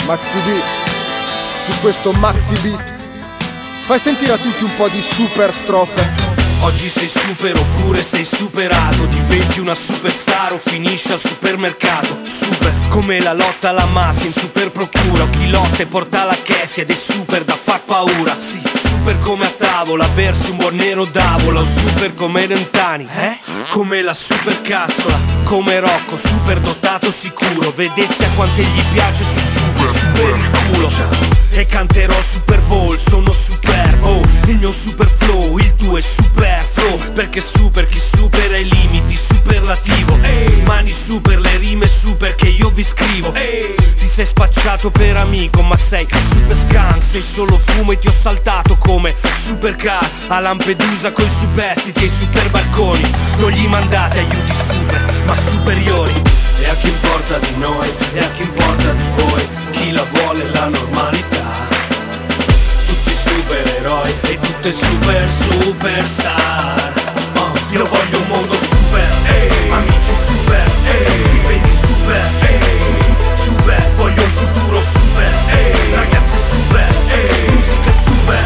Maxi B, su questo Maxi Beat fai sentire a tutti un po' di super strofe. Oggi sei super oppure sei superato, diventi una superstar o finisci al supermercato. Super come la lotta alla mafia in super procura, o chi lotta e porta la kefia ed è super da far paura. Sì, super come a tavola, bersi un buon nero d'avola, o super come Rentani, come la super cazzola, come Rocco, super dotato sicuro, vedessi a quante gli piace si super il culo. E canterò Super Bowl, sono super, oh, il mio super flow, il tuo è super flow, perché super chi supera i limiti, superlativo, mani super, le rime super che io vi scrivo, ti sei spacciato per amico ma sei super skunk, sei solo fumo e ti ho saltato come supercar a Lampedusa coi superstiti e i super barconi, non gli mandate aiuti super ma superiori. E a chi importa di noi, e a chi importa di voi, chi la vuole la normalità, tutti supereroi e tutte superstar. Io voglio un mondo super, amici super, stipendi super, super, voglio un futuro super, ragazze super, musica super,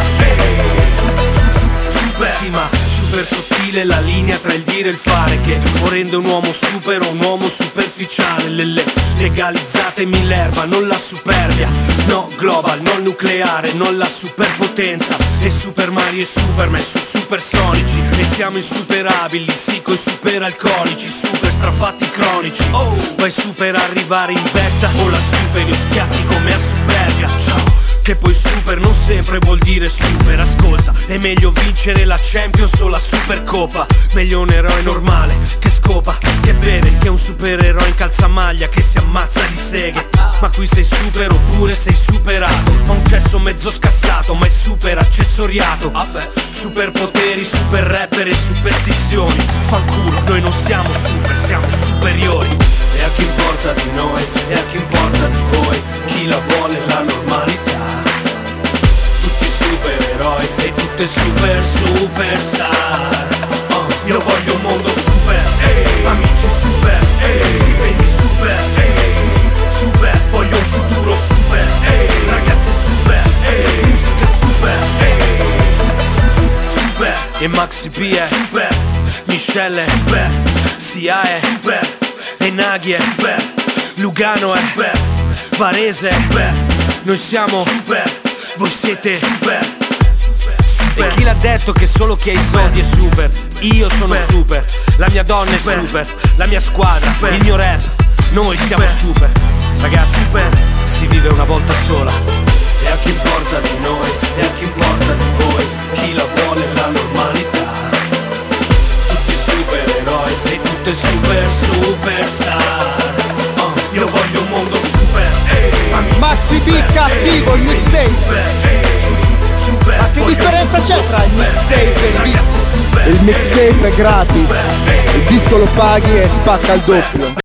super. Sì, ma super sottile la linea tra il dire e il fare, che o rende un uomo super o un uomo superficiale. Legalizzatemi l'erba, non la superbia, no global, non nucleare, non la superpotenza. E Super Mario e Superman su supersonici, e siamo insuperabili, sì, coi super alcolici, super strafatti cronici. Vai super a arrivare in vetta o la superi o schiatti come a Superga. Ciao. Che poi super non sempre vuol dire super, ascolta, è meglio vincere la Champions o la Supercoppa. Meglio un eroe normale che scopa, che beve, che un supereroe in calzamaglia che si ammazza di seghe. Ma qui sei super oppure sei superato, ho un cesso mezzo scassato ma è super accessoriato. Superpoteri, super rapper e superstizioni, fanculo, noi non siamo super, siamo superiori. E a chi importa di noi, e a chi importa di voi, chi la vuole la normalità, tutti supereroi e tutte superstar. Io voglio un mondo super, amici super, stipendi super, super, voglio un futuro super, ragazze super, musica super, super. E Maxi B è super, Michelle è super, Sia è super, e Naghi è super, Lugano è super, Varese è super, noi siamo super, voi siete super. E chi l'ha detto che solo chi ha i soldi è super? Io sono super, la mia donna è super, la mia squadra, il mio rap, noi siamo super. Ragazzi, si vive una volta sola. E a chi importa di noi, e a chi importa di voi, chi la vuole la normalità, tutti supereroi e tutte superstar. Io voglio un mondo super, Maxi B cattivo, il mixtape. Ma che differenza c'è tra il mixtape e il disco? Il mixtape è gratis, il disco lo paghi e spacca al doppio.